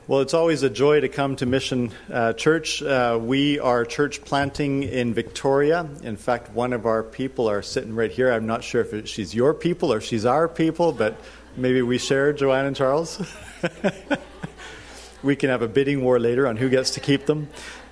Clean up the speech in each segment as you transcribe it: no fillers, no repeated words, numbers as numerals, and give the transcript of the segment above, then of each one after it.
Well, it's always a joy to come to Mission Church. We are church planting in Victoria. In fact, one of our people are sitting right here. I'm not sure if she's your people or she's our people, but maybe we share, Joanne and Charles. We can have a bidding war later on who gets to keep them.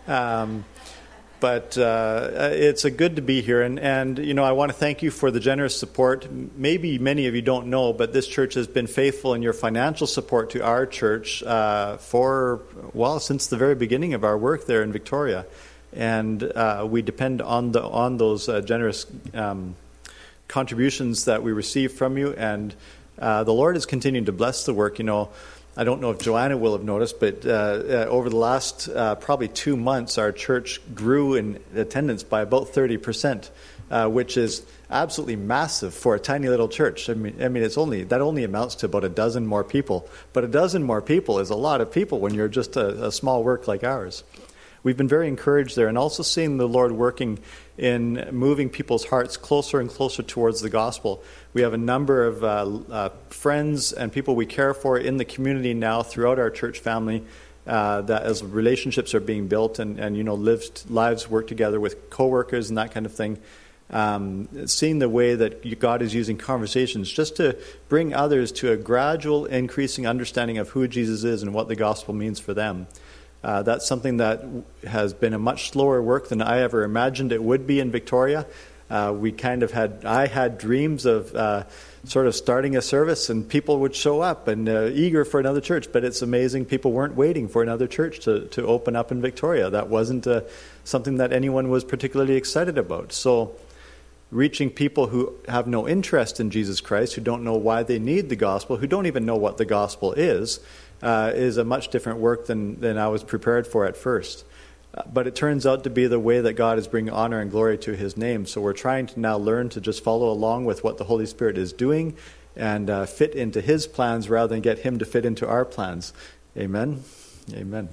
But it's good to be here, and you know, I want to thank you for the generous support. Maybe many of you don't know, but this church has been faithful in your financial support to our church since the very beginning of our work there in Victoria, and we depend on those generous contributions that we receive from you, and the Lord is continuing to bless the work. You know, I don't know if Joanna will have noticed, but over the last probably 2 months, our church grew in attendance by about 30%, which is absolutely massive for a tiny little church. I mean, that only amounts to about a dozen more people. But a dozen more people is a lot of people when you're just a small work like ours. We've been very encouraged there, and also seeing the Lord working in moving people's hearts closer and closer towards the gospel. We have a number of friends and people we care for in the community now throughout our church family, that as relationships are being built and you know, lives work together with coworkers and that kind of thing. Seeing the way that God is using conversations just to bring others to a gradual increasing understanding of who Jesus is and what the gospel means for them. That's something that has been a much slower work than I ever imagined it would be in Victoria. I had dreams of sort of starting a service and people would show up and eager for another church, but it's amazing people weren't waiting for another church to open up in Victoria. That wasn't something that anyone was particularly excited about. So reaching people who have no interest in Jesus Christ, who don't know why they need the gospel, who don't even know what the gospel is a much different work than I was prepared for at first. But it turns out to be the way that God is bringing honor and glory to His name. So we're trying to now learn to just follow along with what the Holy Spirit is doing and fit into His plans rather than get Him to fit into our plans. Amen? Amen.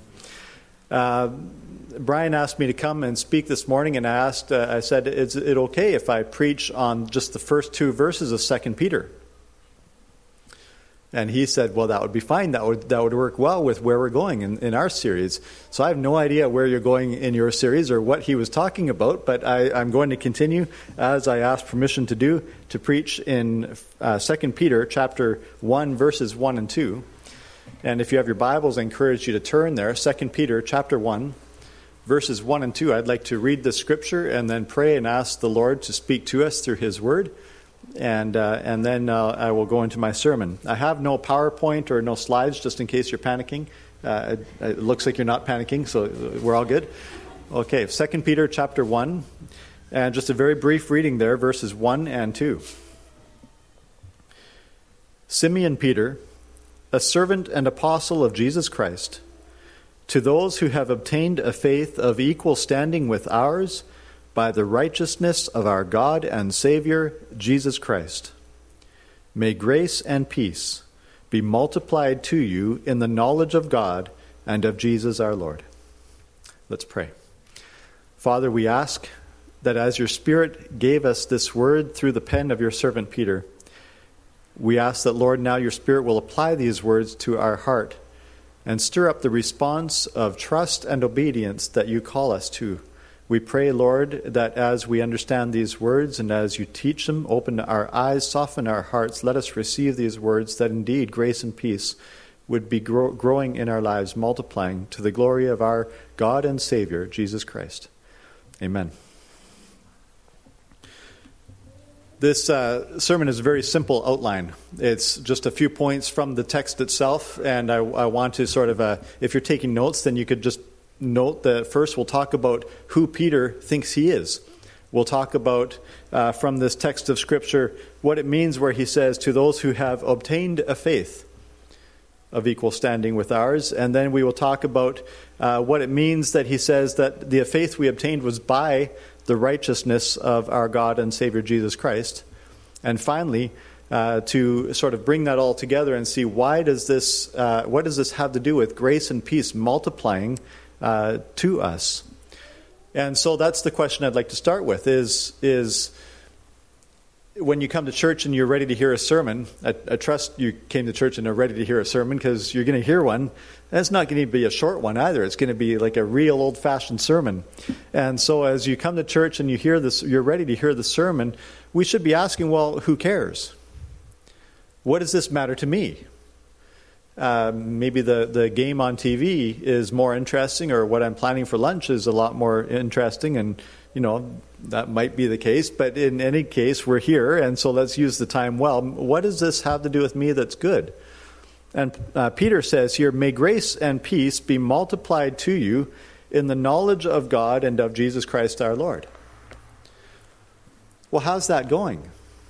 Brian asked me to come and speak this morning, and I said, is it okay if I preach on just the first 2 verses of 2 Peter? And he said, well, that would be fine. That would work well with where we're going in our series. So I have no idea where you're going in your series or what he was talking about, but I'm going to continue, as I asked permission to do, to preach in 2 Peter chapter 1, verses 1 and 2. And if you have your Bibles, I encourage you to turn there. 2 Peter chapter 1, verses 1 and 2. I'd like to read the scripture and then pray and ask the Lord to speak to us through His word. And then I will go into my sermon. I have no PowerPoint or no slides, just in case you're panicking. It looks like you're not panicking, so we're all good. Okay, 2 Peter chapter 1, and just a very brief reading there, verses 1 and 2. Simeon Peter, a servant and apostle of Jesus Christ, to those who have obtained a faith of equal standing with ours, by the righteousness of our God and Savior, Jesus Christ. May grace and peace be multiplied to you in the knowledge of God and of Jesus our Lord. Let's pray. Father, we ask that as your Spirit gave us this word through the pen of your servant Peter, we ask that, Lord, now your Spirit will apply these words to our heart and stir up the response of trust and obedience that you call us to. We pray, Lord, that as we understand these words and as you teach them, open our eyes, soften our hearts, let us receive these words, that indeed grace and peace would be growing in our lives, multiplying to the glory of our God and Savior, Jesus Christ. Amen. This sermon is a very simple outline. It's just a few points from the text itself, and I want to sort of, if you're taking notes, then you could just note that first we'll talk about who Peter thinks he is. We'll talk about, from this text of Scripture, what it means where he says, to those who have obtained a faith of equal standing with ours. And then we will talk about what it means that he says that the faith we obtained was by the righteousness of our God and Savior Jesus Christ. And finally, to sort of bring that all together and see what does this have to do with grace and peace multiplying to us. And so that's the question I'd like to start with, is when you come to church and you're ready to hear a sermon, I trust you came to church and are ready to hear a sermon because you're going to hear one. And it's not going to be a short one either. It's going to be like a real old-fashioned sermon. And so as you come to church and you hear this, you're ready to hear the sermon, we should be asking, well, who cares? What does this matter to me? Maybe the game on TV is more interesting, or what I'm planning for lunch is a lot more interesting, and that might be the case. But in any case, we're here, and so let's use the time well. What does this have to do with me that's good? And Peter says here, may grace and peace be multiplied to you in the knowledge of God and of Jesus Christ our Lord. Well, how's that going?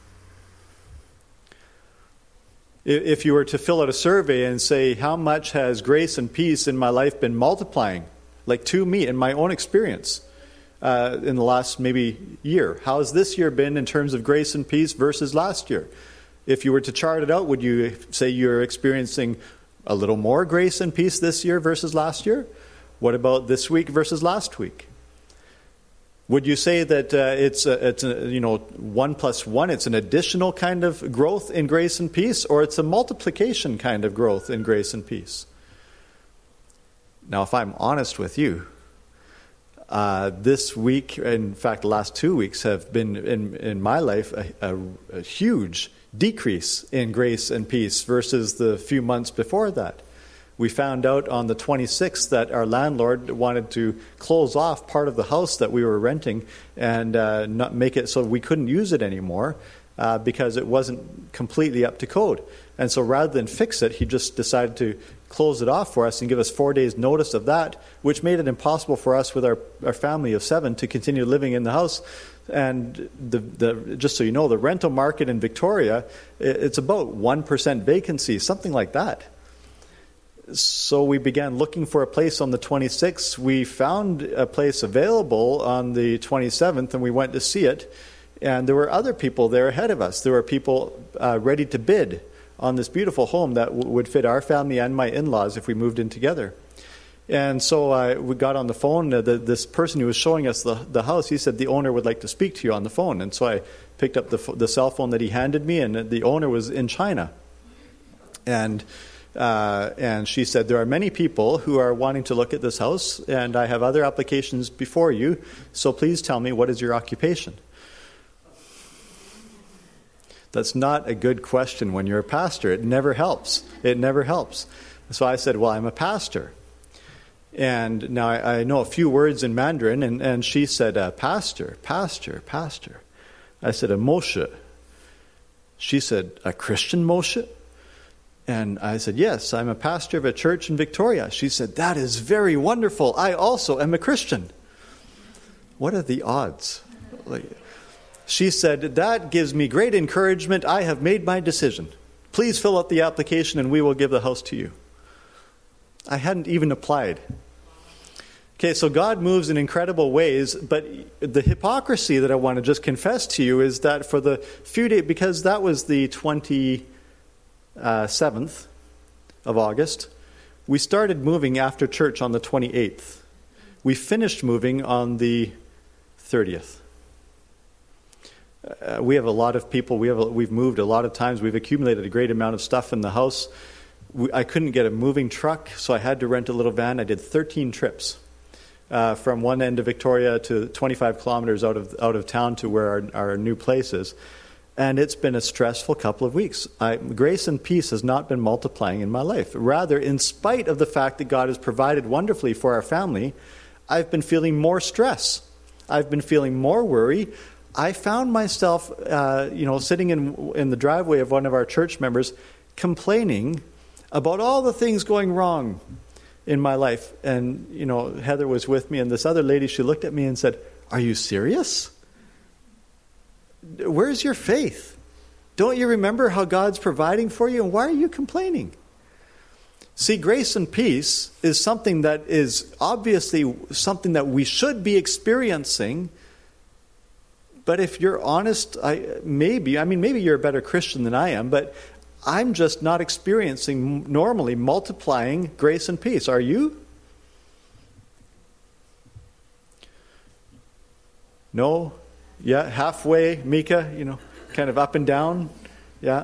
If you were to fill out a survey and say, how much has grace and peace in my life been multiplying, like to me, in my own experience, in the last maybe year? How has this year been in terms of grace and peace versus last year? If you were to chart it out, would you say you're experiencing a little more grace and peace this year versus last year? What about this week versus last week? Would you say that it's 1 plus 1, it's an additional kind of growth in grace and peace, or it's a multiplication kind of growth in grace and peace? Now, if I'm honest with you, this week, in fact, the last 2 weeks have been, in my life, a huge decrease in grace and peace versus the few months before that. We found out on the 26th that our landlord wanted to close off part of the house that we were renting and not make it so we couldn't use it anymore because it wasn't completely up to code. And so rather than fix it, he just decided to close it off for us and give us 4 days notice of that, which made it impossible for us with our family of 7 to continue living in the house. And just so you know, the rental market in Victoria, it's about 1% vacancy, something like that. So we began looking for a place on the 26th. We found a place available on the 27th, and we went to see it. And there were other people there ahead of us. There were people ready to bid on this beautiful home that would fit our family and my in-laws if we moved in together. And so we got on the phone. This person who was showing us the house, he said the owner would like to speak to you on the phone. And so I picked up the cell phone that he handed me, and the owner was in China. And she said, there are many people who are wanting to look at this house, and I have other applications before you, so please tell me, what is your occupation? That's not a good question when you're a pastor. It never helps. It never helps. So I said, well, I'm a pastor. And now I know a few words in Mandarin, and she said, pastor. I said, a Moshe. She said, a Christian Moshe? And I said, yes, I'm a pastor of a church in Victoria. She said, that is very wonderful. I also am a Christian. What are the odds? She said, that gives me great encouragement. I have made my decision. Please fill out the application and we will give the house to you. I hadn't even applied. Okay, so God moves in incredible ways, but the hypocrisy that I want to just confess to you is that for the few days, because that was the 27th of August, we started moving after church on the 28th. We finished moving on the 30th. We have a lot of people. We've moved a lot of times. We've accumulated a great amount of stuff in the house. I couldn't get a moving truck, so I had to rent a little van. I did 13 trips from one end of Victoria to 25 kilometers out of town to where our new place is. And it's been a stressful couple of weeks. Grace and peace has not been multiplying in my life. Rather, in spite of the fact that God has provided wonderfully for our family, I've been feeling more stress. I've been feeling more worry. I found myself, sitting in the driveway of one of our church members, complaining about all the things going wrong in my life. And, Heather was with me, and this other lady, she looked at me and said, "Are you serious? Where's your faith? Don't you remember how God's providing for you? And why are you complaining?" See, grace and peace is something that is obviously something that we should be experiencing. But if you're honest, maybe you're a better Christian than I am, but I'm just not experiencing normally multiplying grace and peace. Are you? No? Yeah, halfway, Mika, kind of up and down. Yeah.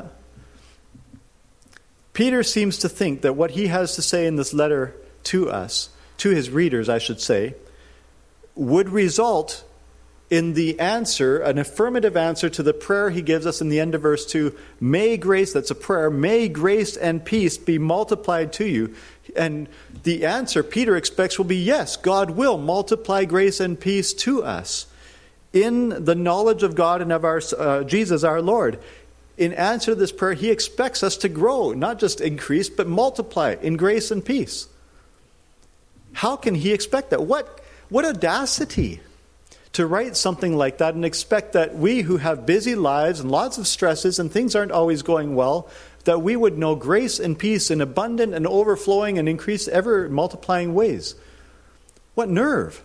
Peter seems to think that what he has to say in this letter to us, to his readers, I should say, would result in the answer, an affirmative answer to the prayer he gives us in the end of verse 2. May grace, that's a prayer, may grace and peace be multiplied to you. And the answer Peter expects will be yes, God will multiply grace and peace to us in the knowledge of God and of our Jesus our Lord. In answer to this prayer, he expects us to grow, not just increase, but multiply in grace and peace. How can he expect that? What audacity to write something like that and expect that we who have busy lives and lots of stresses and things aren't always going well, that we would know grace and peace in abundant and overflowing and increased ever multiplying ways. What nerve!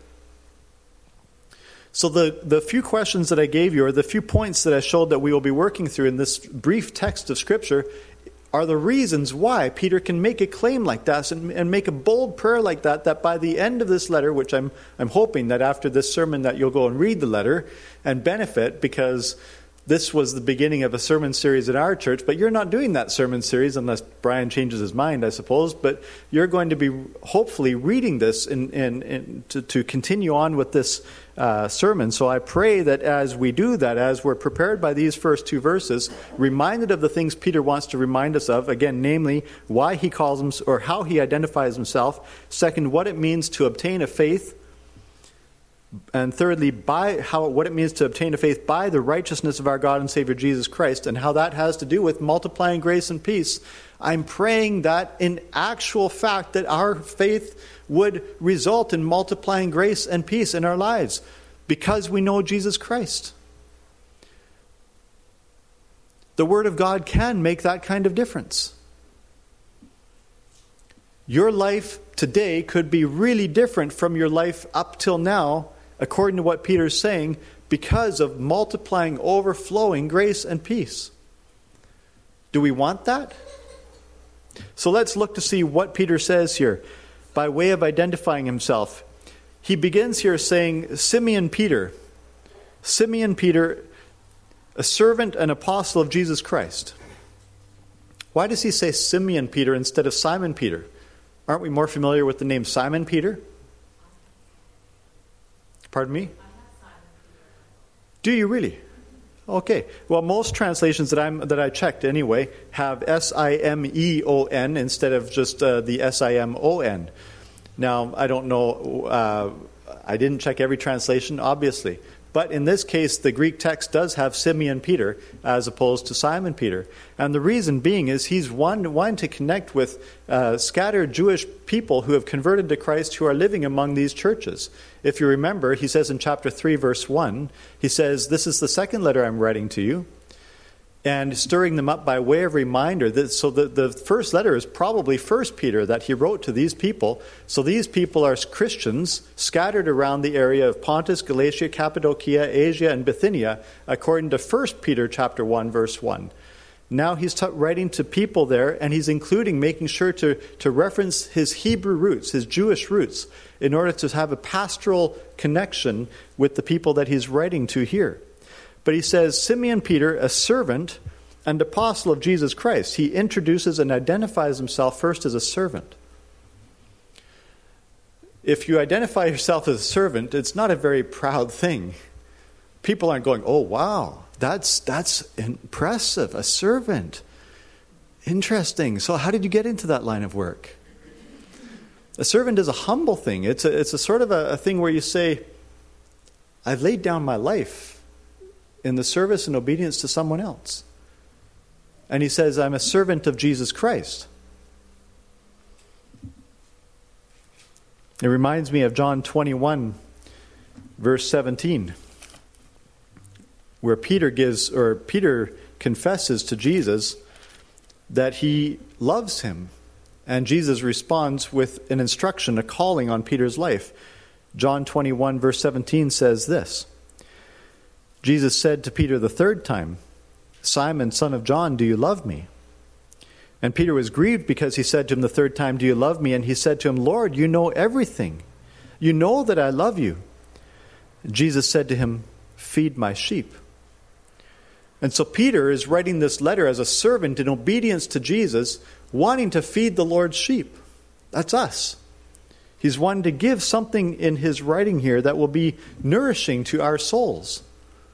So the few questions that I gave you, or the few points that I showed that we will be working through in this brief text of Scripture, are the reasons why Peter can make a claim like that and make a bold prayer like that, that by the end of this letter, which I'm hoping that after this sermon that you'll go and read the letter and benefit, because this was the beginning of a sermon series at our church, but you're not doing that sermon series unless Brian changes his mind, I suppose, but you're going to be hopefully reading this to continue on with this sermon. So I pray that as we do that, as we're prepared by these first two verses, reminded of the things Peter wants to remind us of, again, namely, why he calls him, or how he identifies himself. Second, what it means to obtain a faith. And thirdly, what it means to obtain a faith by the righteousness of our God and Savior Jesus Christ, and how that has to do with multiplying grace and peace. I'm praying that in actual fact that our faith would result in multiplying grace and peace in our lives because we know Jesus Christ. The Word of God can make that kind of difference. Your life today could be really different from your life up till now, according to what Peter's saying, because of multiplying, overflowing grace and peace. Do we want that? So let's look to see what Peter says here by way of identifying himself. He begins here saying, Simeon Peter, a servant and apostle of Jesus Christ. Why does he say Simeon Peter instead of Simon Peter? Aren't we more familiar with the name Simon Peter? Pardon me? Do you really? Okay. Well, most translations that I checked anyway have Simeon instead of just the Simon. Now, I don't know. I didn't check every translation, obviously. But in this case, the Greek text does have Simeon Peter as opposed to Simon Peter. And the reason being is he's one to connect with scattered Jewish people who have converted to Christ who are living among these churches. If you remember, he says in chapter 3, verse 1, he says, this is the second letter I'm writing to you. And stirring them up by way of reminder. So the first letter is probably 1 Peter that he wrote to these people. So these people are Christians scattered around the area of Pontus, Galatia, Cappadocia, Asia, and Bithynia, according to 1 Peter chapter 1, verse 1. Now he's writing to people there, and he's making sure to reference his Hebrew roots, his Jewish roots, in order to have a pastoral connection with the people that he's writing to here. But he says, Simeon Peter, a servant and apostle of Jesus Christ. He introduces and identifies himself first as a servant. If you identify yourself as a servant, it's not a very proud thing. People aren't going, oh, wow, that's impressive, a servant. Interesting. So how did you get into that line of work? A servant is a humble thing. It's a sort of a thing where you say, I've laid down my life in the service and obedience to someone else. And he says, I'm a servant of Jesus Christ. It reminds me of John 21, verse 17, where Peter confesses to Jesus that he loves him. And Jesus responds with an instruction, a calling on Peter's life. John 21, verse 17 says this. Jesus said to Peter the third time, Simon, son of John, do you love me? And Peter was grieved because he said to him the third time, do you love me? And he said to him, Lord, you know everything. You know that I love you. Jesus said to him, feed my sheep. And so Peter is writing this letter as a servant in obedience to Jesus, wanting to feed the Lord's sheep. That's us. He's wanting to give something in his writing here that will be nourishing to our souls.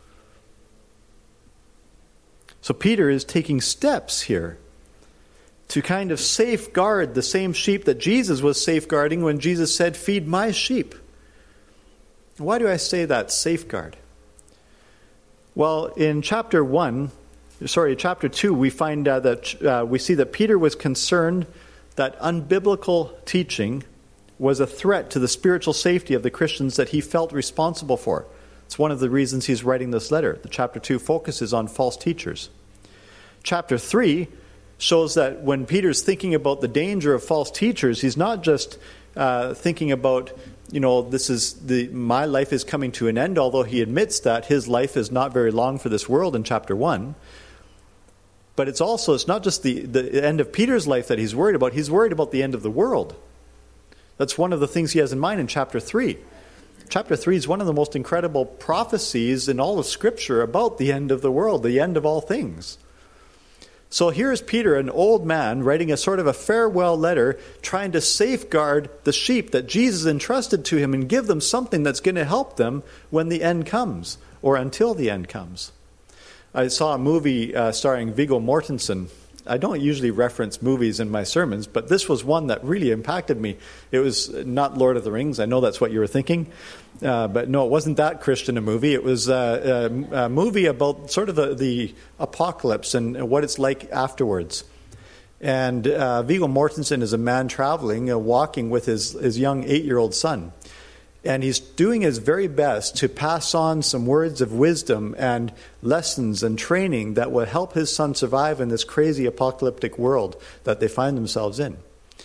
So Peter is taking steps here to kind of safeguard the same sheep that Jesus was safeguarding when Jesus said, "Feed my sheep." Why do I say that, safeguard? Well, in chapter 2, we find that we see that Peter was concerned that unbiblical teaching was a threat to the spiritual safety of the Christians that he felt responsible for. It's one of the reasons he's writing this letter. The chapter 2 focuses on false teachers. Chapter 3 shows that when Peter's thinking about the danger of false teachers, he's not just thinking about, my life is coming to an end, although he admits that his life is not very long for this world in chapter 1. But it's not just the end of Peter's life that he's worried about. He's worried about the end of the world. That's one of the things he has in mind in chapter 3. Chapter 3 is one of the most incredible prophecies in all of Scripture about the end of the world, the end of all things. So here's Peter, an old man, writing a sort of a farewell letter, trying to safeguard the sheep that Jesus entrusted to him and give them something that's going to help them when the end comes, or until the end comes. I saw a movie starring Viggo Mortensen. I don't usually reference movies in my sermons, but this was one that really impacted me. It was not Lord of the Rings. I know that's what you were thinking. But no, it wasn't that Christian a movie. It was a movie about sort of the apocalypse and what it's like afterwards. And Viggo Mortensen is a man traveling, walking with his young 8-year-old son. And he's doing his very best to pass on some words of wisdom and lessons and training that will help his son survive in this crazy apocalyptic world that they find themselves in.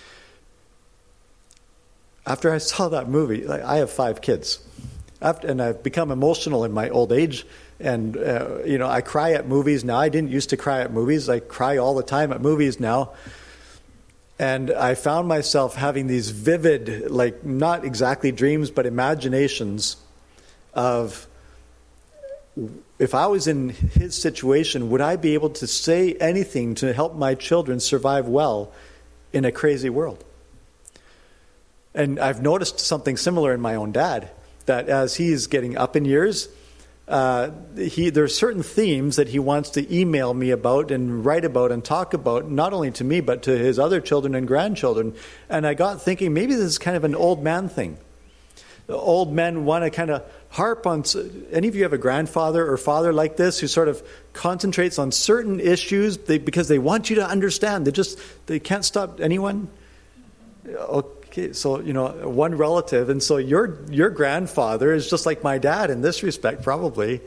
After I saw that movie, I have 5 kids. And I've become emotional in my old age. And, I cry at movies now. I didn't used to cry at movies. I cry all the time at movies now. And I found myself having these vivid, not exactly dreams, but imaginations of, if I was in his situation, would I be able to say anything to help my children survive well in a crazy world? And I've noticed something similar in my own dad, that as he's getting up in years, there's certain themes that he wants to email me about and write about and talk about, not only to me, but to his other children and grandchildren. And I got thinking, maybe this is kind of an old man thing. The old men want to kind of harp on... Any of you have a grandfather or father like this who sort of concentrates on certain issues because they want you to understand? They can't stop anyone? Okay, so, one relative, and so your grandfather is just like my dad in this respect, probably.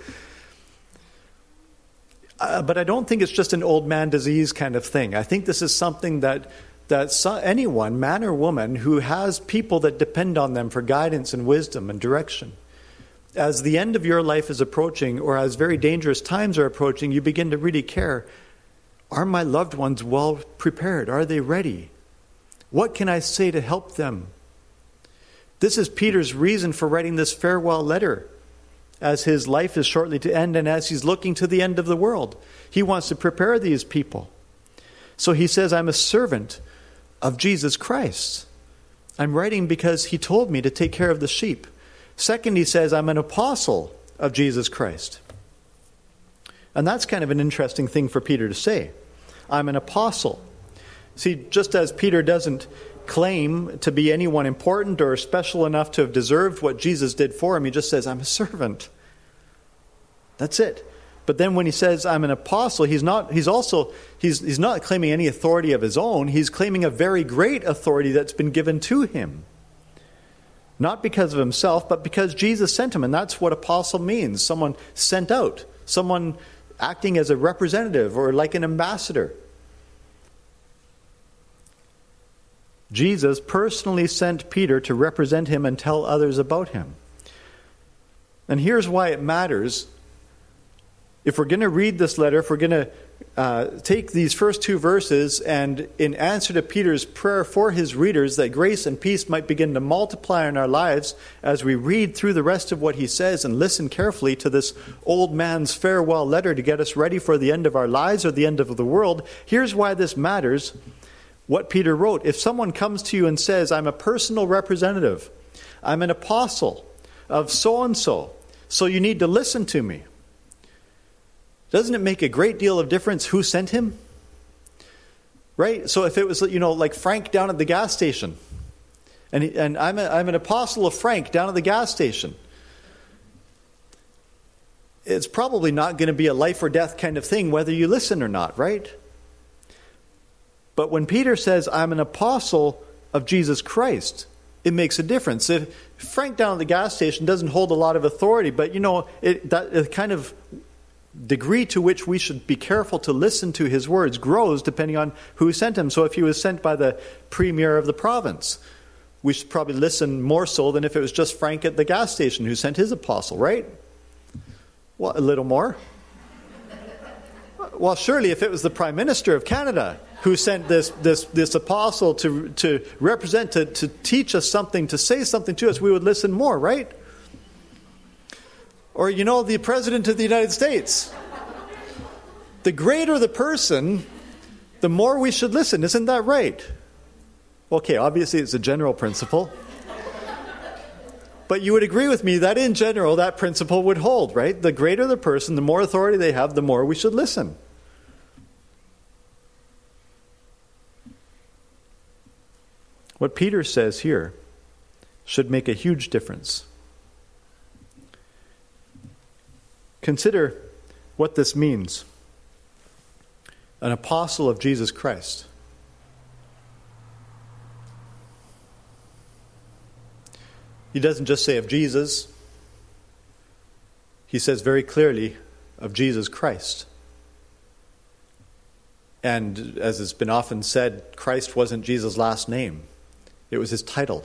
But I don't think it's just an old man disease kind of thing. I think this is something that anyone, man or woman, who has people that depend on them for guidance and wisdom and direction. As the end of your life is approaching, or as very dangerous times are approaching, you begin to really care. Are my loved ones well prepared? Are they ready? What can I say to help them? This is Peter's reason for writing this farewell letter, as his life is shortly to end and as he's looking to the end of the world. He wants to prepare these people. So he says, I'm a servant of Jesus Christ. I'm writing because he told me to take care of the sheep. Second, he says, I'm an apostle of Jesus Christ. And that's kind of an interesting thing for Peter to say. I'm an apostle. See, just as Peter doesn't claim to be anyone important or special enough to have deserved what Jesus did for him, he just says, I'm a servant. That's it. But then when he says, I'm an apostle, he's not claiming any authority of his own. He's claiming a very great authority that's been given to him. Not because of himself, but because Jesus sent him. And that's what apostle means. Someone sent out. Someone acting as a representative or like an ambassador. Jesus personally sent Peter to represent him and tell others about him. And here's why it matters. If we're going to read this letter, if we're going to take these first two verses and in answer to Peter's prayer for his readers that grace and peace might begin to multiply in our lives as we read through the rest of what he says and listen carefully to this old man's farewell letter to get us ready for the end of our lives or the end of the world, here's why this matters, what Peter wrote. If someone comes to you and says, I'm a personal representative, I'm an apostle of so-and-so, so you need to listen to me. Doesn't it make a great deal of difference who sent him? Right? So if it was, like Frank down at the gas station, and I'm an apostle of Frank down at the gas station, it's probably not going to be a life or death kind of thing whether you listen or not, right? But when Peter says, I'm an apostle of Jesus Christ, it makes a difference. If Frank down at the gas station doesn't hold a lot of authority, but that kind of degree to which we should be careful to listen to his words grows depending on who sent him. So if he was sent by the premier of the province, we should probably listen more so than if it was just Frank at the gas station who sent his apostle, right? Well, a little more. Well, surely if it was the Prime Minister of Canada who sent this apostle to represent, to teach us something, to say something to us, we would listen more, right? Or, the President of the United States. The greater the person, the more we should listen. Isn't that right? Okay, obviously it's a general principle. But you would agree with me that in general that principle would hold, right? The greater the person, the more authority they have, the more we should listen. What Peter says here should make a huge difference. Consider what this means. An apostle of Jesus Christ. He doesn't just say of Jesus. He says very clearly of Jesus Christ. And as it's been often said, Christ wasn't Jesus' last name. It was his title.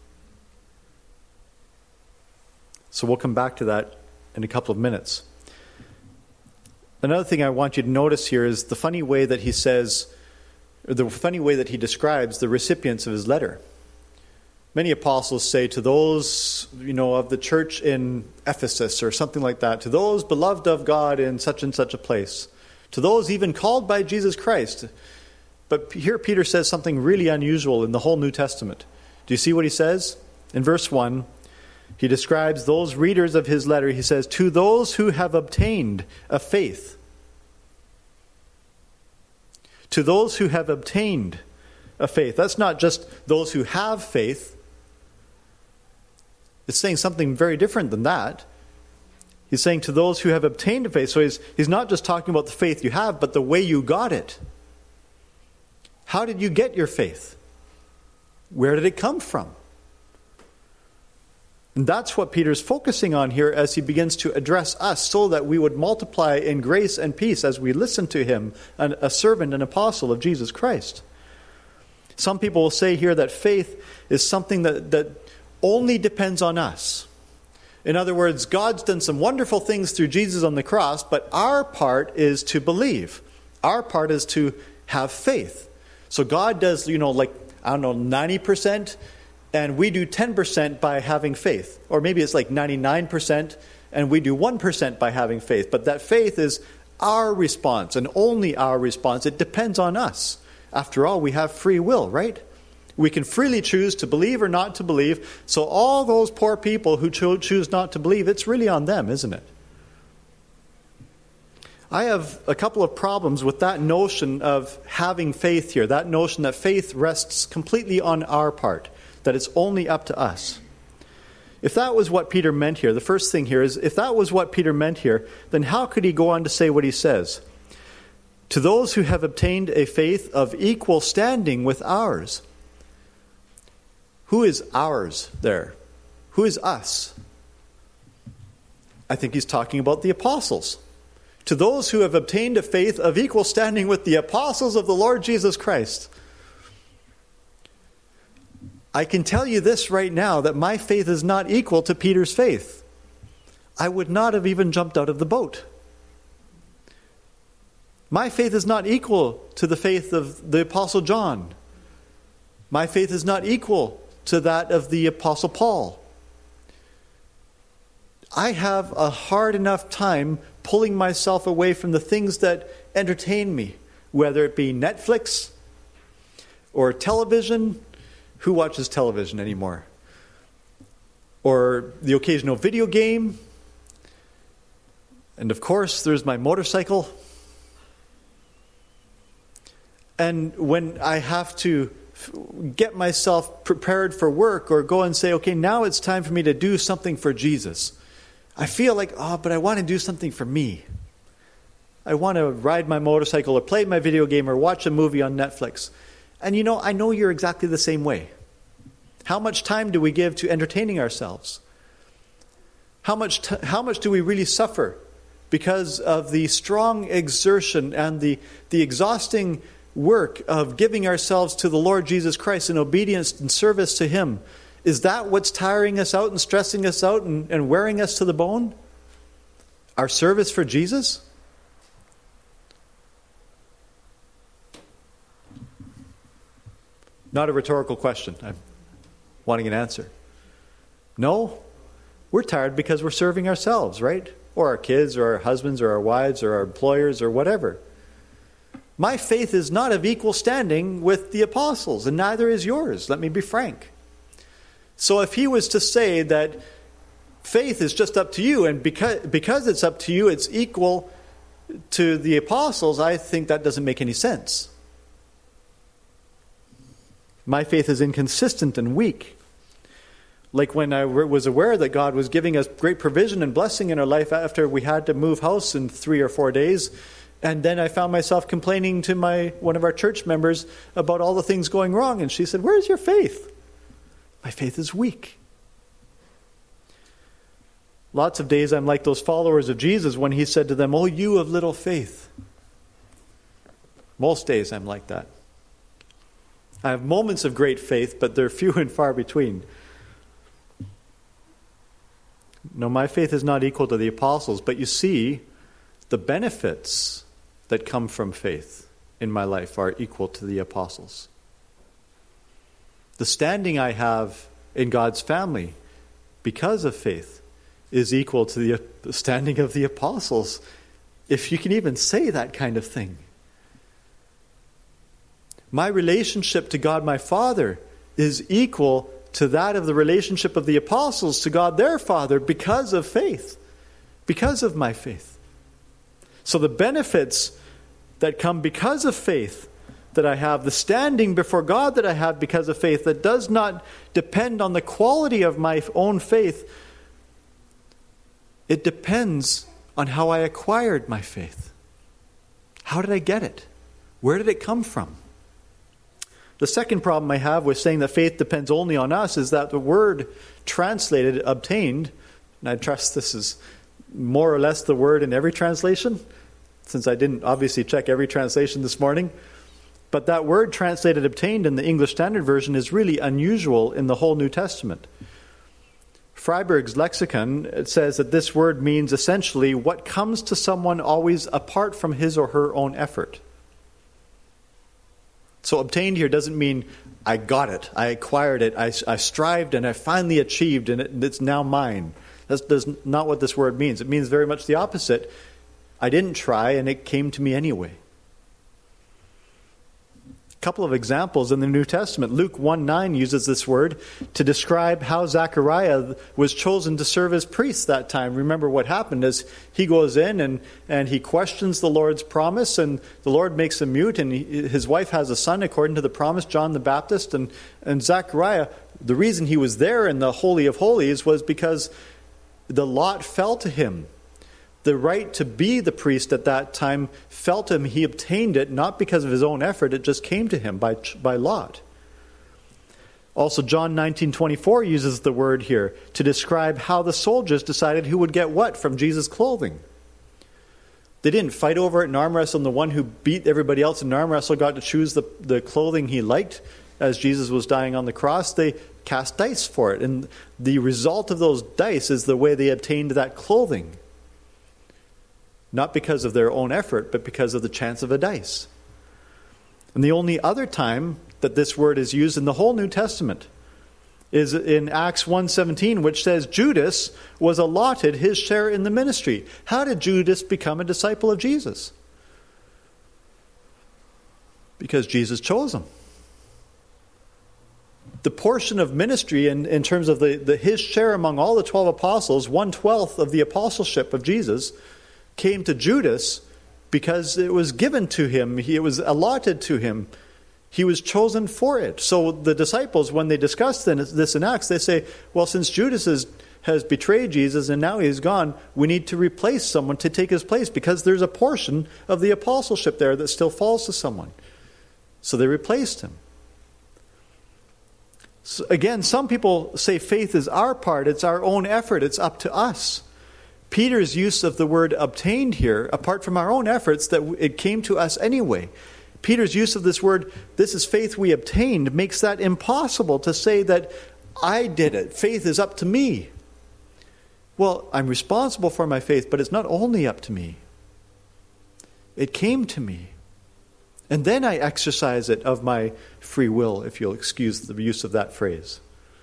So we'll come back to that in a couple of minutes. Another thing I want you to notice here is the funny way that he says, or the funny way that he describes the recipients of his letter. Many apostles say to those, of the church in Ephesus or something like that, to those beloved of God in such and such a place, to those even called by Jesus Christ. But here Peter says something really unusual in the whole New Testament. Do you see what he says? In verse 1, he describes those readers of his letter. He says, to those who have obtained a faith. To those who have obtained a faith. That's not just those who have faith. It's saying something very different than that. He's saying to those who have obtained a faith. So he's not just talking about the faith you have, but the way you got it. How did you get your faith? Where did it come from? And that's what Peter's focusing on here as he begins to address us so that we would multiply in grace and peace as we listen to him, a servant and apostle of Jesus Christ. Some people will say here that faith is something that only depends on us. In other words, God's done some wonderful things through Jesus on the cross, but our part is to believe. Our part is to have faith. So God does, 90%, and we do 10% by having faith. Or maybe it's like 99%, and we do 1% by having faith. But that faith is our response, and only our response. It depends on us. After all, we have free will, right? We can freely choose to believe or not to believe. So all those poor people who choose not to believe, it's really on them, isn't it? I have a couple of problems with that notion of having faith here, that notion that faith rests completely on our part, that it's only up to us. If that was what Peter meant here, the first thing here is, if that was what Peter meant here, then how could he go on to say what he says? To those who have obtained a faith of equal standing with ours. Who is ours there? Who is us? I think he's talking about the apostles. To those who have obtained a faith of equal standing with the apostles of the Lord Jesus Christ. I can tell you this right now, that my faith is not equal to Peter's faith. I would not have even jumped out of the boat. My faith is not equal to the faith of the Apostle John. My faith is not equal to that of the Apostle Paul. I have a hard enough time pulling myself away from the things that entertain me, whether it be Netflix or television. Who watches television anymore? Or the occasional video game. And of course, there's my motorcycle. And when I have to get myself prepared for work or go and say, okay, now it's time for me to do something for Jesus, I feel like, but I want to do something for me. I want to ride my motorcycle or play my video game or watch a movie on Netflix. And I know you're exactly the same way. How much time do we give to entertaining ourselves? How much do we really suffer because of the strong exertion and the exhausting work of giving ourselves to the Lord Jesus Christ in obedience and service to Him? Is that what's tiring us out and stressing us out and wearing us to the bone? Our service for Jesus? Not a rhetorical question. I'm wanting an answer. No, we're tired because we're serving ourselves, right? Or our kids, or our husbands, or our wives, or our employers, or whatever. My faith is not of equal standing with the apostles, and neither is yours. Let me be frank. So if he was to say that faith is just up to you, and because it's up to you, it's equal to the apostles, I think that doesn't make any sense. My faith is inconsistent and weak. Like when I was aware that God was giving us great provision and blessing in our life after we had to move house in 3 or 4 days. And then I found myself complaining to one of our church members about all the things going wrong. And she said, "Where's your faith?" My faith is weak. Lots of days I'm like those followers of Jesus when he said to them, "Oh, you of little faith." Most days I'm like that. I have moments of great faith, but they're few and far between. No, my faith is not equal to the apostles, but you see, the benefits that come from faith in my life are equal to the apostles. The standing I have in God's family because of faith is equal to the standing of the apostles, if you can even say that kind of thing. My relationship to God my Father is equal to that of the relationship of the apostles to God their Father because of faith, because of my faith. So the benefits that come because of faith that I have, the standing before God that I have because of faith, that does not depend on the quality of my own faith. It depends on how I acquired my faith. How did I get it? Where did it come from? The second problem I have with saying that faith depends only on us is that the word translated, obtained, and I trust this is more or less the word in every translation, since I didn't obviously check every translation this morning. But that word translated obtained in the English Standard Version is really unusual in the whole New Testament. Freiberg's lexicon, it says that this word means essentially what comes to someone always apart from his or her own effort. So obtained here doesn't mean I got it, I acquired it, I strived and I finally achieved and it's now mine. That's not what this word means. It means very much the opposite. I didn't try and it came to me anyway. A couple of examples in the New Testament. Luke 1:9 uses this word to describe how Zechariah was chosen to serve as priest that time. Remember what happened is he goes in and he questions the Lord's promise, and the Lord makes him mute, and his wife has a son according to the promise, John the Baptist. And Zechariah, the reason he was there in the Holy of Holies was because the lot fell to him. The right to be the priest at that time fell to him. He obtained it not because of his own effort. It just came to him by lot. Also, John 19:24 uses the word here to describe how the soldiers decided who would get what from Jesus' clothing. They didn't fight over it in arm wrestle, and the one who beat everybody else in arm wrestle got to choose the clothing he liked as Jesus was dying on the cross. They cast dice for it, and the result of those dice is the way they obtained that clothing. not because of their own effort, but because of the chance of a dice. And the only other time that this word is used in the whole New Testament is in Acts 1:17, which says Judas was allotted his share in the ministry. How did Judas become a disciple of Jesus? Because Jesus chose him. The portion of ministry in terms of his share among all the 12 apostles, 1/12 of the apostleship of Jesus, came to Judas because it was given to him. It was allotted to him. He was chosen for it. So the disciples, when they discuss this in Acts, they say, well, since Judas has betrayed Jesus and now he's gone, we need to replace someone to take his place because there's a portion of the apostleship there that still falls to someone. So they replaced him. So again, some people say faith is our part, it's our own effort, it's up to us. Peter's use of the word obtained here, apart from our own efforts, that it came to us anyway. Peter's use of this word, this is faith we obtained, makes that impossible to say that I did it. Faith is up to me. Well, I'm responsible for my faith, but it's not only up to me. It came to me. And then I exercise it of my free will, if you'll excuse the use of that phrase.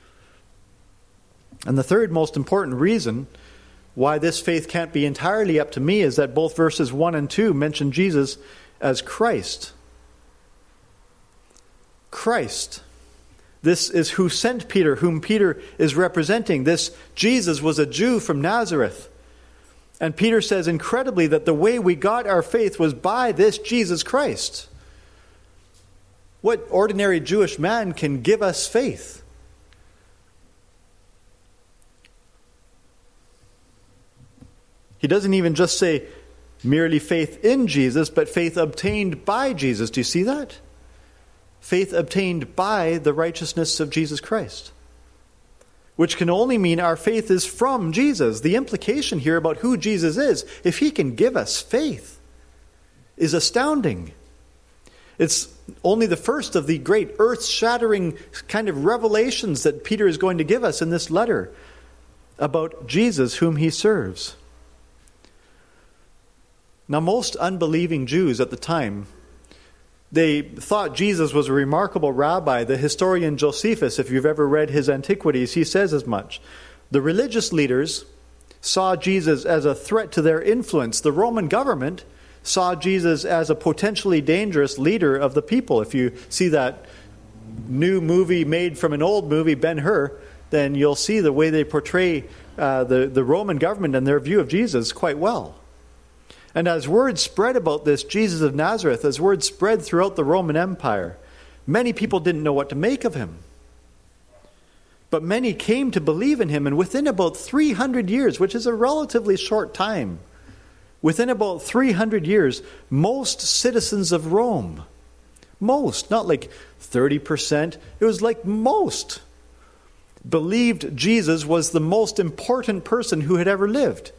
And the third most important reason why this faith can't be entirely up to me is that both verses 1 and 2 mention Jesus as Christ. Christ. This is who sent Peter, whom Peter is representing. This Jesus was a Jew from Nazareth. And Peter says incredibly that the way we got our faith was by this Jesus Christ. What ordinary Jewish man can give us faith? He doesn't even just say merely faith in Jesus, but faith obtained by Jesus. Do you see that? Faith obtained by the righteousness of Jesus Christ. Which can only mean our faith is from Jesus. The implication here about who Jesus is, if he can give us faith, is astounding. It's only the first of the great earth-shattering kind of revelations that Peter is going to give us in this letter about Jesus whom he serves. Now, most unbelieving Jews at the time, they thought Jesus was a remarkable rabbi. The historian Josephus, if you've ever read his Antiquities, he says as much. The religious leaders saw Jesus as a threat to their influence. The Roman government saw Jesus as a potentially dangerous leader of the people. If you see that new movie made from an old movie, Ben-Hur, then you'll see the way they portray the Roman government and their view of Jesus quite well. And as word spread about this Jesus of Nazareth, as word spread throughout the Roman Empire, many people didn't know what to make of him. But many came to believe in him, and within about 300 years, which is a relatively short time, within about 300 years, most citizens of Rome, most, not like 30%, it was like most, believed Jesus was the most important person who had ever lived.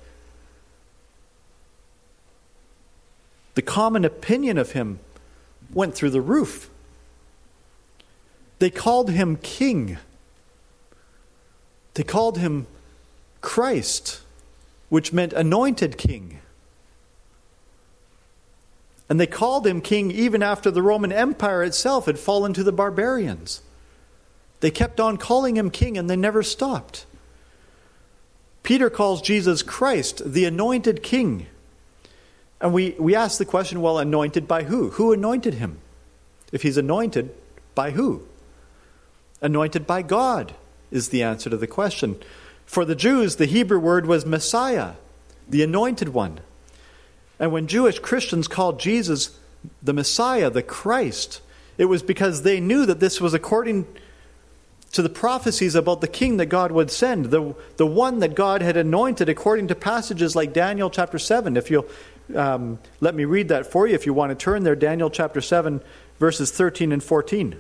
The common opinion of him went through the roof. They called him king. They called him Christ, which meant anointed king. And they called him king even after the Roman Empire itself had fallen to the barbarians. They kept on calling him king and they never stopped. Peter calls Jesus Christ, the anointed king. And we ask the question, well, anointed by who? Who anointed him? If he's anointed, by who? Anointed by God is the answer to the question. For the Jews, the Hebrew word was Messiah, the anointed one. And when Jewish Christians called Jesus the Messiah, the Christ, it was because they knew that this was according to the prophecies about the king that God would send, the one that God had anointed according to passages like Daniel chapter 7. If you'll let me read that for you if you want to turn there. Daniel chapter 7, verses 13 and 14.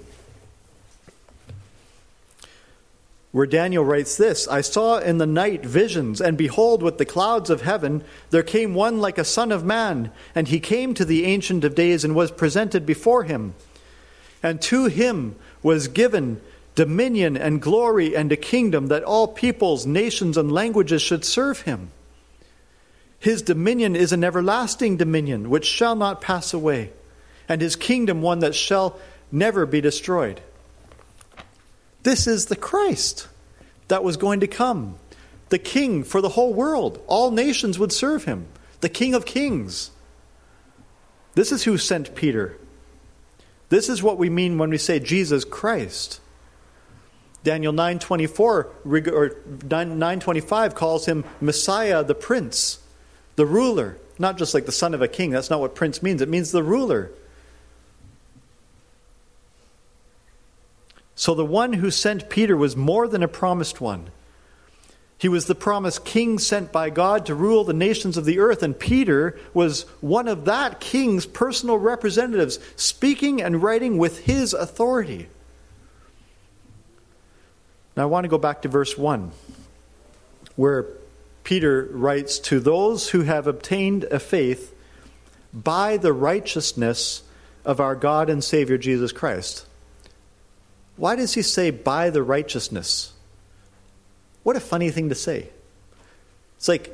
Where Daniel writes this, I saw in the night visions, and behold, with the clouds of heaven, there came one like a son of man, and he came to the Ancient of Days and was presented before him. And to him was given dominion and glory and a kingdom that all peoples, nations, and languages should serve him. His dominion is an everlasting dominion, which shall not pass away, and his kingdom one that shall never be destroyed. This is the Christ that was going to come, the King for the whole world. All nations would serve him, the King of kings. This is who sent Peter. This is what we mean when we say Jesus Christ. Daniel 9:24 or 9:25 calls him Messiah, the Prince, the ruler. Not just like the son of a king. That's not what prince means. It means the ruler. So the one who sent Peter was more than a promised one. He was the promised king sent by God to rule the nations of the earth, and Peter was one of that king's personal representatives, speaking and writing with his authority. Now I want to go back to verse 1, where Peter writes, to those who have obtained a faith by the righteousness of our God and Savior Jesus Christ. Why does he say by the righteousness? What a funny thing to say. It's like,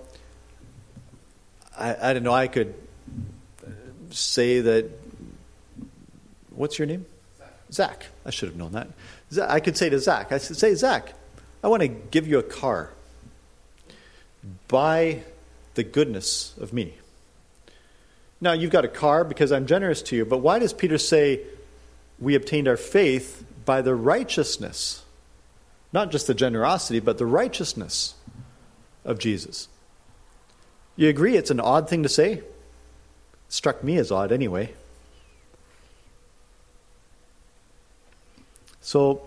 I don't know, I could say that, what's your name? Zach. I should have known that. I could say to Zach, I should say, Zach, I want to give you a car by the goodness of me. Now, you've got a car because I'm generous to you, but why does Peter say we obtained our faith by the righteousness? Not just the generosity, but the righteousness of Jesus. You agree it's an odd thing to say? It struck me as odd anyway. So,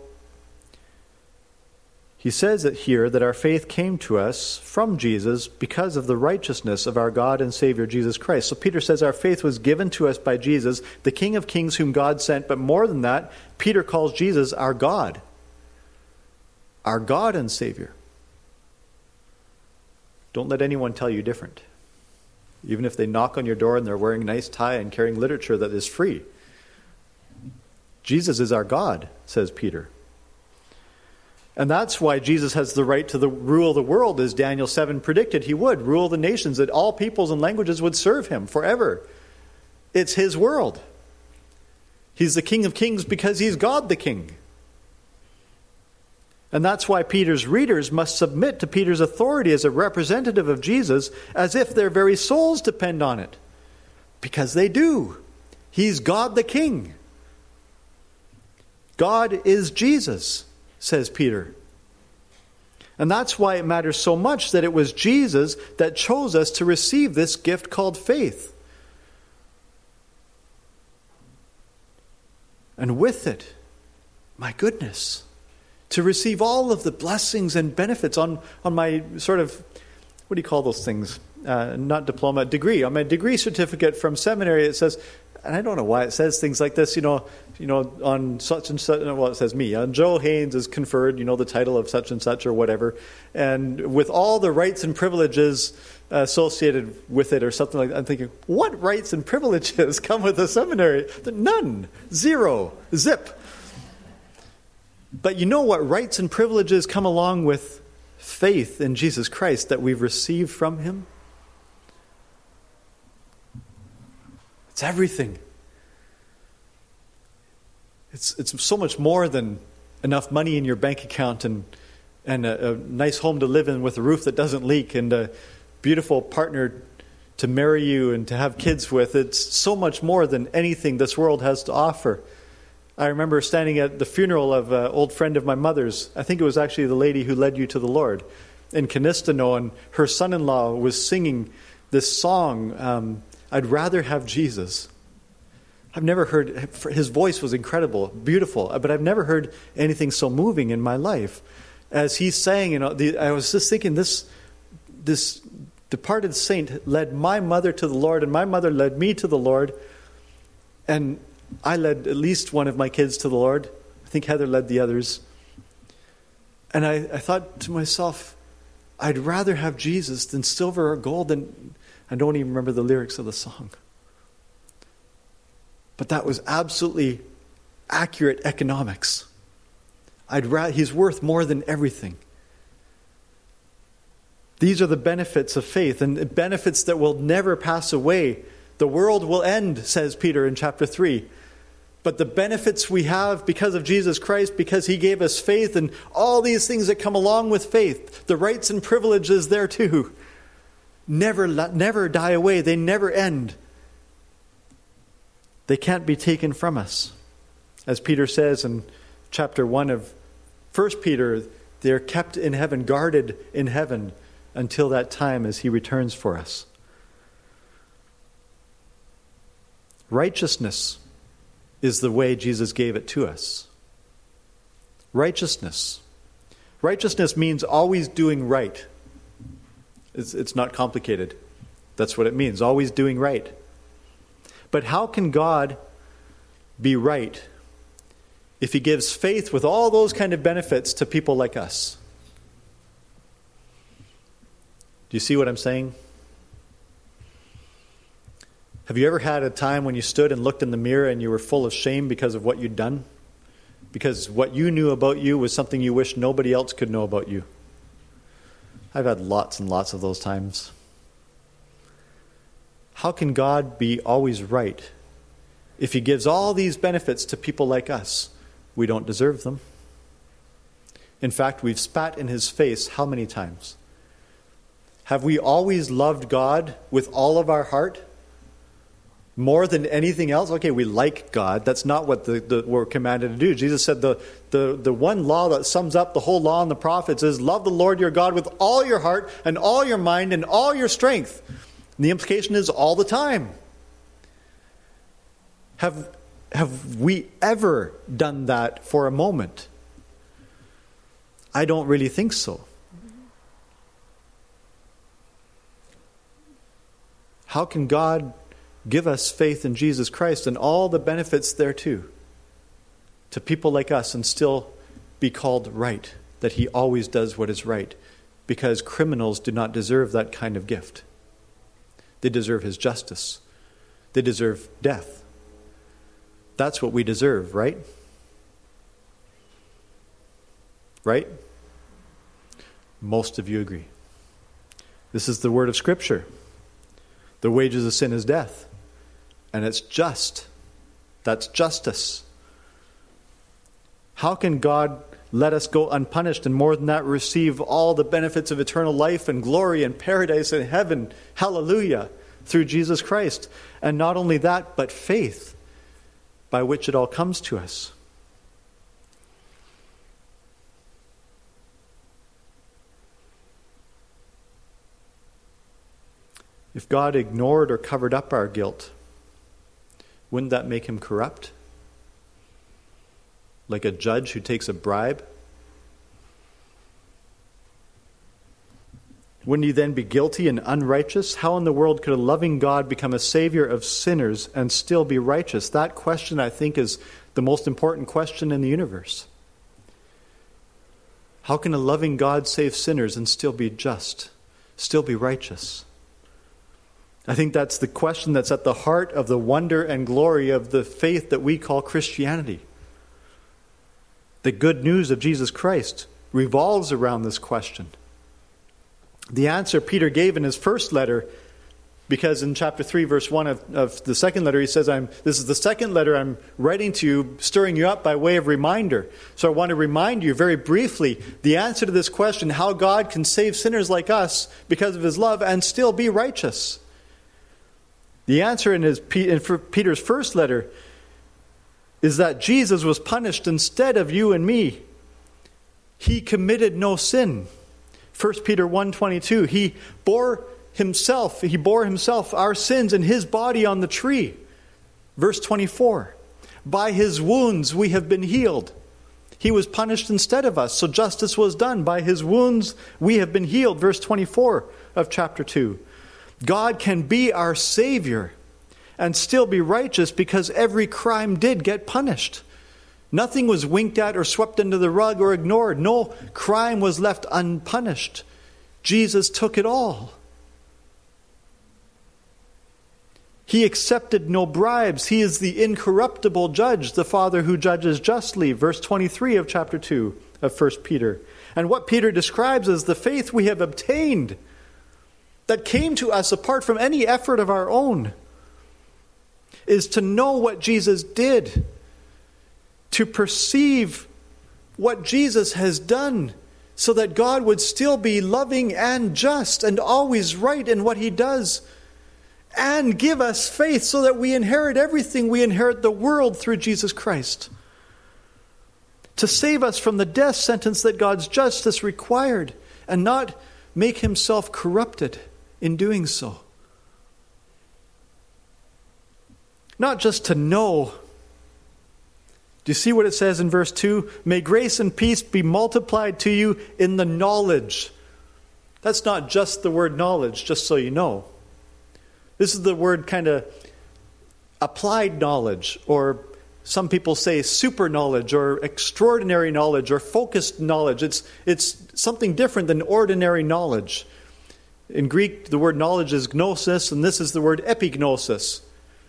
he says it here that our faith came to us from Jesus because of the righteousness of our God and Savior Jesus Christ. So Peter says our faith was given to us by Jesus, the King of kings whom God sent. But more than that, Peter calls Jesus our God and Savior. Don't let anyone tell you different. Even if they knock on your door and they're wearing a nice tie and carrying literature that is free. Jesus is our God, says Peter. And that's why Jesus has the right to rule the world, as Daniel 7 predicted he would. Rule the nations, that all peoples and languages would serve him forever. It's his world. He's the King of kings because he's God the King. And that's why Peter's readers must submit to Peter's authority as a representative of Jesus, as if their very souls depend on it. Because they do. He's God the King. God is Jesus, says Peter. And that's why it matters so much that it was Jesus that chose us to receive this gift called faith. And with it, my goodness, to receive all of the blessings and benefits on my sort of, what do you call those things? Not diploma, degree. On my degree certificate from seminary, it says, and I don't know why it says things like this, on such and such, well, it says me, on Joe Haynes is conferred, the title of such and such or whatever, and with all the rights and privileges associated with it or something like that. I'm thinking, what rights and privileges come with a seminary? None. Zero. Zip. But you know what rights and privileges come along with faith in Jesus Christ that we've received from him? It's everything. It's so much more than enough money in your bank account and a nice home to live in with a roof that doesn't leak and a beautiful partner to marry you and to have kids with. It's so much more than anything this world has to offer. I remember standing at the funeral of an old friend of my mother's. I think it was actually the lady who led you to the Lord in Canistano, and her son-in-law was singing this song, I'd rather have Jesus. I've never heard, his voice was incredible, beautiful, but I've never heard anything so moving in my life. As he sang, I was just thinking, this departed saint led my mother to the Lord, and my mother led me to the Lord, and I led at least one of my kids to the Lord. I think Heather led the others. And I thought to myself, I'd rather have Jesus than silver or gold. And I don't even remember the lyrics of the song. But that was absolutely accurate economics. He's worth more than everything. These are the benefits of faith, and benefits that will never pass away. The world will end, says Peter in chapter 3. But the benefits we have because of Jesus Christ, because he gave us faith, and all these things that come along with faith, the rights and privileges there too, never die away. They never end. They can't be taken from us. As Peter says in chapter 1 of 1 Peter, they're kept in heaven, guarded in heaven, until that time as he returns for us. Righteousness is the way Jesus gave it to us. Righteousness. Righteousness means always doing right. It's not complicated. That's what it means, always doing right. But how can God be right if he gives faith with all those kind of benefits to people like us? Do you see what I'm saying? Have you ever had a time when you stood and looked in the mirror and you were full of shame because of what you'd done? Because what you knew about you was something you wish nobody else could know about you. I've had lots and lots of those times. How can God be always right if he gives all these benefits to people like us? We don't deserve them. In fact, we've spat in his face how many times? Have we always loved God with all of our heart? More than anything else? Okay, we like God. That's not what we're commanded to do. Jesus said the one law that sums up the whole law and the prophets is love the Lord your God with all your heart and all your mind and all your strength. And the implication is all the time. Have we ever done that for a moment? I don't really think so. How can God give us faith in Jesus Christ and all the benefits thereto to people like us and still be called right, that he always does what is right? Because criminals do not deserve that kind of gift. They deserve his justice. They deserve death. That's what we deserve, right? Right? Most of you agree. This is the word of Scripture. The wages of sin is death. And it's just. That's justice. How can God let us go unpunished and more than that receive all the benefits of eternal life and glory and paradise and heaven? Hallelujah. Through Jesus Christ. And not only that, but faith by which it all comes to us. If God ignored or covered up our guilt, wouldn't that make him corrupt? Like a judge who takes a bribe? Wouldn't he then be guilty and unrighteous? How in the world could a loving God become a savior of sinners and still be righteous? That question, I think, is the most important question in the universe. How can a loving God save sinners and still be just, still be righteous? I think that's the question that's at the heart of the wonder and glory of the faith that we call Christianity. The good news of Jesus Christ revolves around this question. The answer Peter gave in his first letter, because in chapter 3, verse 1 of the second letter, he says, this is the second letter I'm writing to you, stirring you up by way of reminder. So I want to remind you very briefly the answer to this question, how God can save sinners like us because of his love and still be righteous. The answer in Peter's first letter is that Jesus was punished instead of you and me. He committed no sin. 1 Peter 1:22, he bore himself our sins in his body on the tree. Verse 24, by his wounds we have been healed. He was punished instead of us, so justice was done. By his wounds we have been healed. Verse 24 of chapter 2. God can be our Savior and still be righteous because every crime did get punished. Nothing was winked at or swept under the rug or ignored. No crime was left unpunished. Jesus took it all. He accepted no bribes. He is the incorruptible judge, the Father who judges justly. Verse 23 of chapter 2 of 1 Peter. And what Peter describes as the faith we have obtained that came to us apart from any effort of our own, is to know what Jesus did, to perceive what Jesus has done, so that God would still be loving and just and always right in what he does, and give us faith so that we inherit everything. We inherit the world through Jesus Christ, to save us from the death sentence that God's justice required, and not make himself corrupted in doing so. Not just to know. Do you see what it says in verse 2? May grace and peace be multiplied to you in the knowledge. That's not just the word knowledge, just so you know. This is the word kind of applied knowledge, or some people say super knowledge, or extraordinary knowledge, or focused knowledge. It's something different than ordinary knowledge. In Greek, the word knowledge is gnosis, and this is the word epignosis.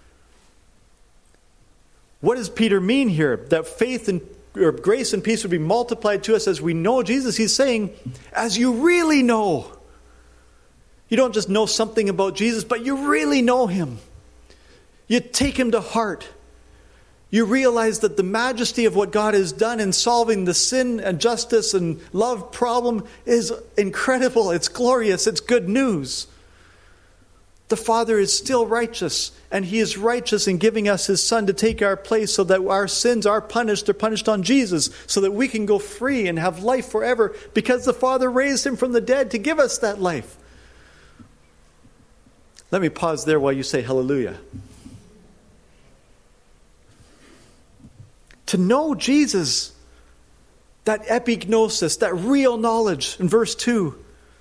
What does Peter mean here? That faith and or grace and peace would be multiplied to us as we know Jesus. He's saying, as you really know. You don't just know something about Jesus, but you really know him. You take him to heart. You realize that the majesty of what God has done in solving the sin and justice and love problem is incredible. It's glorious. It's good news. The Father is still righteous, and he is righteous in giving us his Son to take our place so that our sins are punished. They're punished on Jesus, so that we can go free and have life forever, because the Father raised him from the dead to give us that life. Let me pause there while you say hallelujah. To know Jesus, that epignosis, that real knowledge in verse 2.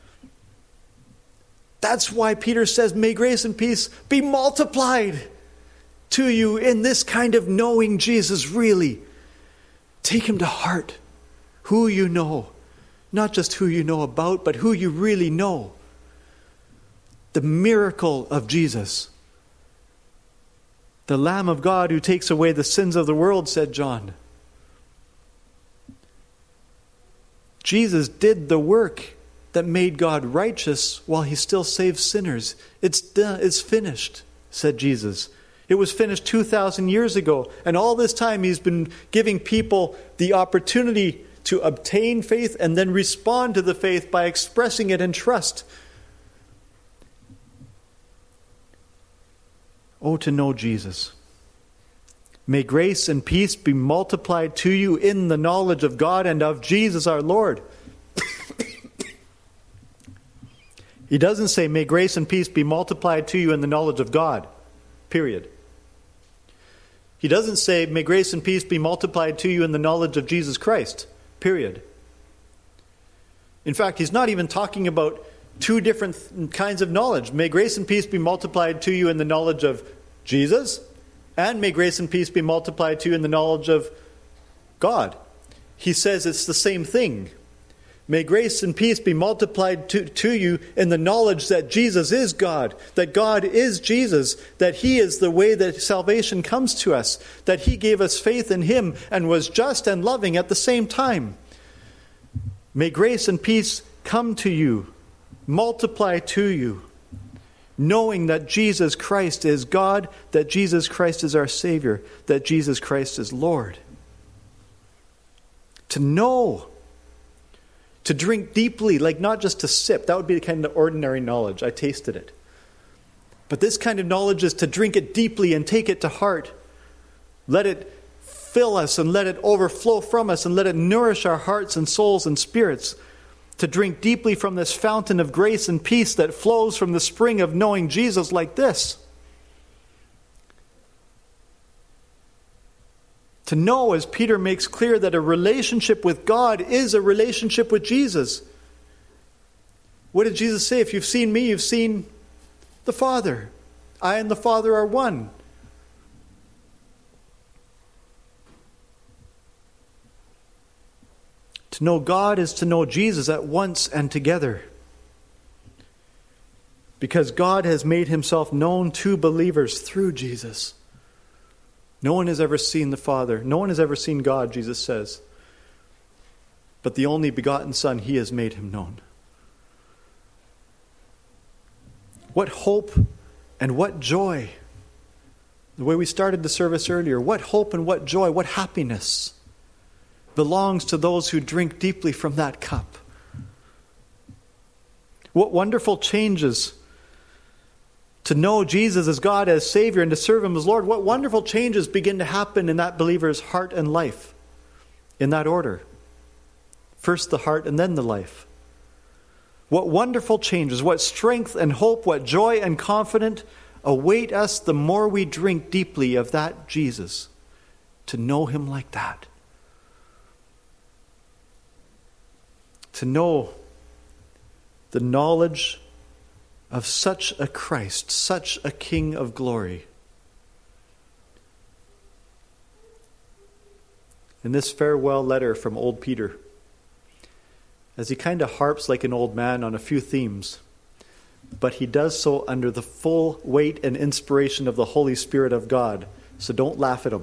That's why Peter says, may grace and peace be multiplied to you in this kind of knowing Jesus really. Take him to heart. Who you know. Not just who you know about, but who you really know. The miracle of Jesus. The Lamb of God who takes away the sins of the world, said John. Jesus did the work that made God righteous while he still saves sinners. It's done, it's finished, said Jesus. It was finished 2,000 years ago. And all this time he's been giving people the opportunity to obtain faith and then respond to the faith by expressing it in trust. Oh, to know Jesus. May grace and peace be multiplied to you in the knowledge of God and of Jesus our Lord. He doesn't say, may grace and peace be multiplied to you in the knowledge of God. Period. He doesn't say, may grace and peace be multiplied to you in the knowledge of Jesus Christ. Period. In fact, he's not even talking about two different kinds of knowledge. May grace and peace be multiplied to you in the knowledge of Jesus, and may grace and peace be multiplied to you in the knowledge of God. He says it's the same thing. May grace and peace be multiplied to you in the knowledge that Jesus is God, that God is Jesus, that he is the way that salvation comes to us, that he gave us faith in him and was just and loving at the same time. May grace and peace come to you, multiply to you, knowing that Jesus Christ is God, that Jesus Christ is our Savior, that Jesus Christ is Lord. To know, to drink deeply, like not just to sip. That would be the kind of ordinary knowledge. I tasted it. But this kind of knowledge is to drink it deeply and take it to heart. Let it fill us and let it overflow from us and let it nourish our hearts and souls and spirits. To drink deeply from this fountain of grace and peace that flows from the spring of knowing Jesus like this. To know, as Peter makes clear, that a relationship with God is a relationship with Jesus. What did Jesus say? If you've seen me, you've seen the Father. I and the Father are one. To know God is to know Jesus at once and together. Because God has made himself known to believers through Jesus. No one has ever seen the Father. No one has ever seen God, Jesus says. But the only begotten Son, he has made him known. What hope and what joy. The way we started the service earlier, what hope and what joy, what happiness belongs to those who drink deeply from that cup. What wonderful changes to know Jesus as God, as Savior, and to serve Him as Lord. What wonderful changes begin to happen in that believer's heart and life in that order. First the heart and then the life. What wonderful changes, what strength and hope, what joy and confidence await us the more we drink deeply of that Jesus, to know Him like that. To know the knowledge of such a Christ, such a King of glory. In this farewell letter from old Peter, as he kind of harps like an old man on a few themes, but he does so under the full weight and inspiration of the Holy Spirit of God, so don't laugh at him.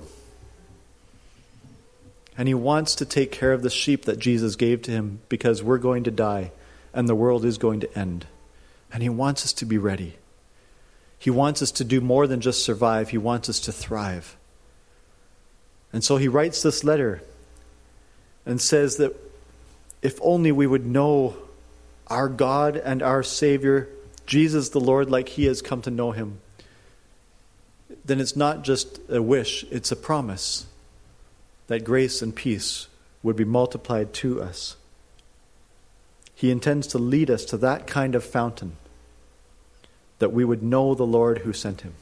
And he wants to take care of the sheep that Jesus gave to him, because we're going to die and the world is going to end. And he wants us to be ready. He wants us to do more than just survive. He wants us to thrive. And so he writes this letter and says that if only we would know our God and our Savior, Jesus the Lord, like He has come to know Him, then it's not just a wish, it's a promise that grace and peace would be multiplied to us. He intends to lead us to that kind of fountain, that we would know the Lord who sent Him.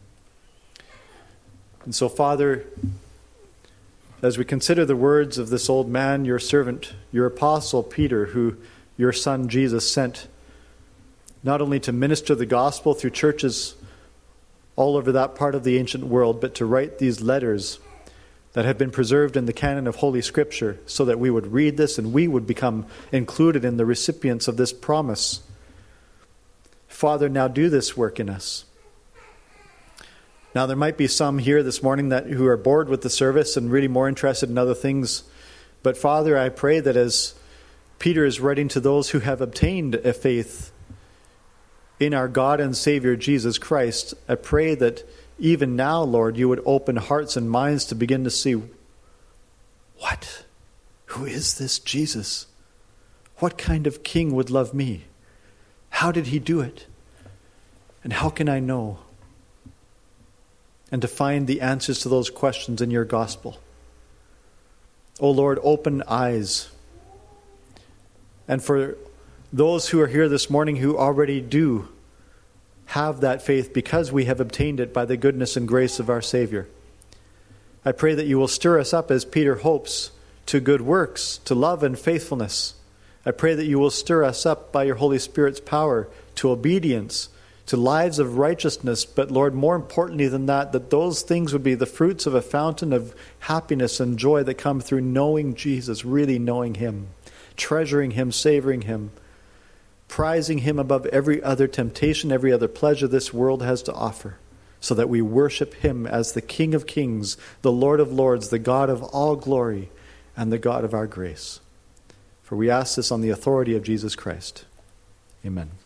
And so, Father, as we consider the words of this old man, your servant, your apostle Peter, who your son Jesus sent, not only to minister the gospel through churches all over that part of the ancient world, but to write these letters that have been preserved in the canon of Holy Scripture, so that we would read this and we would become included in the recipients of this promise. Father, now do this work in us. Now there might be some here this morning who are bored with the service and really more interested in other things. But Father, I pray that as Peter is writing to those who have obtained a faith in our God and Savior Jesus Christ, I pray that even now, Lord, you would open hearts and minds to begin to see, what? Who is this Jesus? What kind of king would love me? How did he do it? And how can I know? And to find the answers to those questions in your gospel. Oh Lord, open eyes. And for those who are here this morning who already do have that faith because we have obtained it by the goodness and grace of our Savior, I pray that you will stir us up, as Peter hopes, to good works, to love and faithfulness. I pray that you will stir us up by your Holy Spirit's power to obedience, to lives of righteousness. But Lord, more importantly than that, that those things would be the fruits of a fountain of happiness and joy that come through knowing Jesus, really knowing Him, treasuring Him, savoring Him, prizing Him above every other temptation, every other pleasure this world has to offer, so that we worship Him as the King of Kings, the Lord of Lords, the God of all glory, and the God of our grace. For we ask this on the authority of Jesus Christ. Amen.